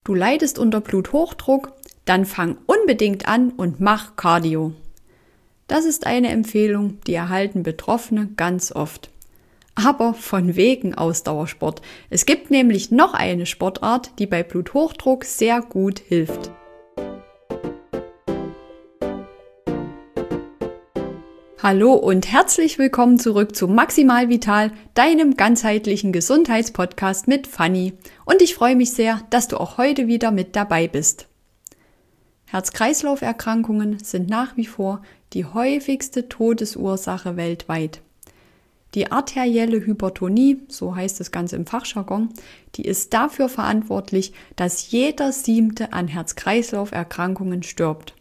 Du leidest unter Bluthochdruck? Dann fang unbedingt an und mach Cardio. Das ist eine Empfehlung, die erhalten Betroffene ganz oft. Aber von wegen Ausdauersport. Es gibt nämlich noch eine Sportart, die bei Bluthochdruck sehr gut hilft. Hallo und herzlich willkommen zurück zu Maximal Vital, deinem ganzheitlichen Gesundheitspodcast mit Fanny. Und ich freue mich sehr, dass du auch heute wieder mit dabei bist. Herz-Kreislauf-Erkrankungen sind nach wie vor die häufigste Todesursache weltweit. Die arterielle Hypertonie, so heißt das Ganze im Fachjargon, die ist dafür verantwortlich, dass jeder 7. an Herz-Kreislauf-Erkrankungen stirbt.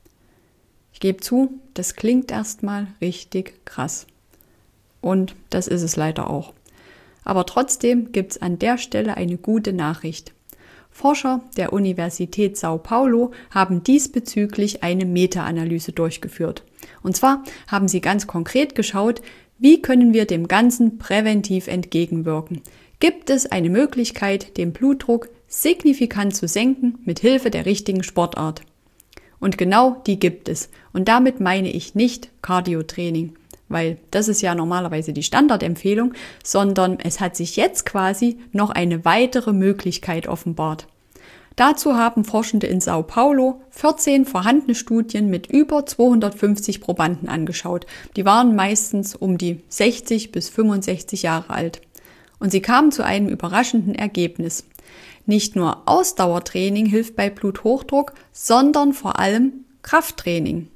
Ich gebe zu, das klingt erstmal richtig krass. Und das ist es leider auch. Aber trotzdem gibt es an der Stelle eine gute Nachricht. Forscher der Universität São Paulo haben diesbezüglich eine Meta-Analyse durchgeführt. Und zwar haben sie ganz konkret geschaut, wie können wir dem Ganzen präventiv entgegenwirken? Gibt es eine Möglichkeit, den Blutdruck signifikant zu senken mit Hilfe der richtigen Sportart? Und genau die gibt es. Und damit meine ich nicht Cardio-Training, weil das ist ja normalerweise die Standardempfehlung, sondern es hat sich jetzt quasi noch eine weitere Möglichkeit offenbart. Dazu haben Forschende in São Paulo 14 vorhandene Studien mit über 250 Probanden angeschaut. Die waren meistens um die 60 bis 65 Jahre alt. Und sie kamen zu einem überraschenden Ergebnis. Nicht nur Ausdauertraining hilft bei Bluthochdruck, sondern vor allem Krafttraining.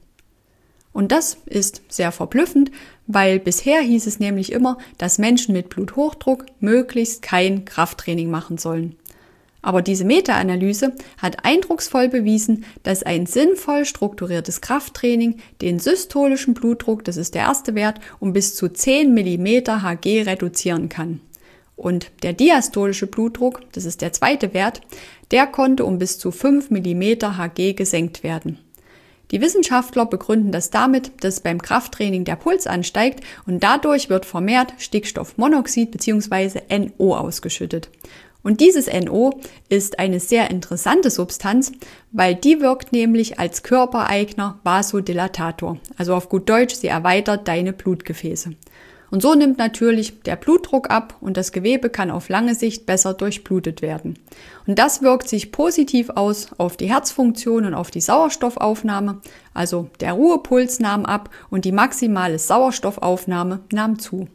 Und das ist sehr verblüffend, weil bisher hieß es nämlich immer, dass Menschen mit Bluthochdruck möglichst kein Krafttraining machen sollen. Aber diese Meta-Analyse hat eindrucksvoll bewiesen, dass ein sinnvoll strukturiertes Krafttraining den systolischen Blutdruck, das ist der erste Wert, um bis zu 10 mm Hg reduzieren kann. Und der diastolische Blutdruck, das ist der zweite Wert, der konnte um bis zu 5 mm Hg gesenkt werden. Die Wissenschaftler begründen das damit, dass beim Krafttraining der Puls ansteigt und dadurch wird vermehrt Stickstoffmonoxid bzw. NO ausgeschüttet. Und dieses NO ist eine sehr interessante Substanz, weil die wirkt nämlich als körpereigener Vasodilatator. Also auf gut Deutsch, sie erweitert deine Blutgefäße. Und so nimmt natürlich der Blutdruck ab und das Gewebe kann auf lange Sicht besser durchblutet werden. Und das wirkt sich positiv aus auf die Herzfunktion und auf die Sauerstoffaufnahme. Also der Ruhepuls nahm ab und die maximale Sauerstoffaufnahme nahm zu.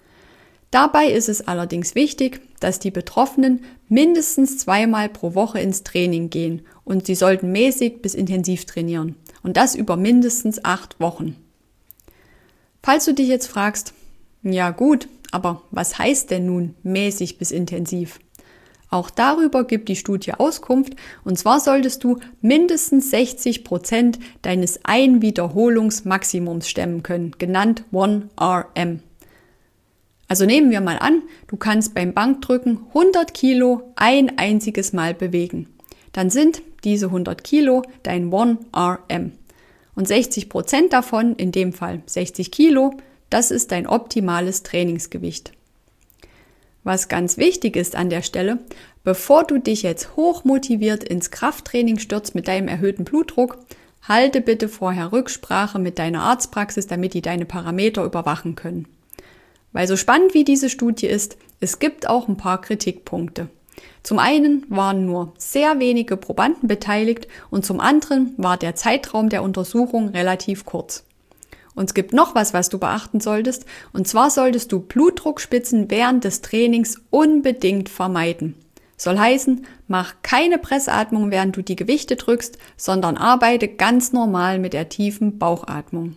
Dabei ist es allerdings wichtig, dass die Betroffenen mindestens 2-mal pro Woche ins Training gehen und sie sollten mäßig bis intensiv trainieren. Und das über mindestens 8 Wochen. Falls du dich jetzt fragst, ja gut, aber was heißt denn nun mäßig bis intensiv? Auch darüber gibt die Studie Auskunft und zwar solltest du mindestens 60% deines Einwiederholungsmaximums stemmen können, genannt 1RM. Also nehmen wir mal an, du kannst beim Bankdrücken 100 Kilo ein einziges Mal bewegen. Dann sind diese 100 Kilo dein 1RM. Und 60% davon, in dem Fall 60 Kilo, das ist dein optimales Trainingsgewicht. Was ganz wichtig ist an der Stelle, bevor du dich jetzt hochmotiviert ins Krafttraining stürzt mit deinem erhöhten Blutdruck, halte bitte vorher Rücksprache mit deiner Arztpraxis, damit die deine Parameter überwachen können. Weil so spannend wie diese Studie ist, es gibt auch ein paar Kritikpunkte. Zum einen waren nur sehr wenige Probanden beteiligt und zum anderen war der Zeitraum der Untersuchung relativ kurz. Und es gibt noch was du beachten solltest, und zwar solltest du Blutdruckspitzen während des Trainings unbedingt vermeiden. Soll heißen, mach keine Pressatmung, während du die Gewichte drückst, sondern arbeite ganz normal mit der tiefen Bauchatmung.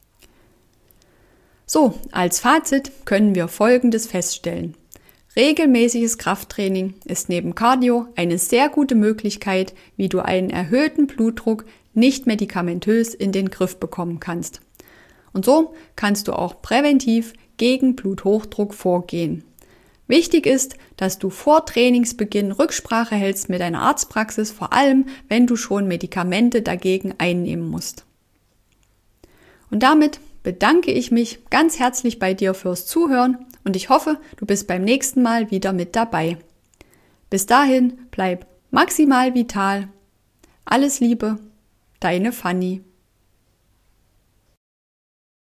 So, als Fazit können wir Folgendes feststellen. Regelmäßiges Krafttraining ist neben Cardio eine sehr gute Möglichkeit, wie du einen erhöhten Blutdruck nicht medikamentös in den Griff bekommen kannst. Und so kannst du auch präventiv gegen Bluthochdruck vorgehen. Wichtig ist, dass du vor Trainingsbeginn Rücksprache hältst mit deiner Arztpraxis, vor allem wenn du schon Medikamente dagegen einnehmen musst. Und damit bedanke ich mich ganz herzlich bei dir fürs Zuhören und ich hoffe, du bist beim nächsten Mal wieder mit dabei. Bis dahin, bleib Maximal vital. Alles Liebe, deine Fanny.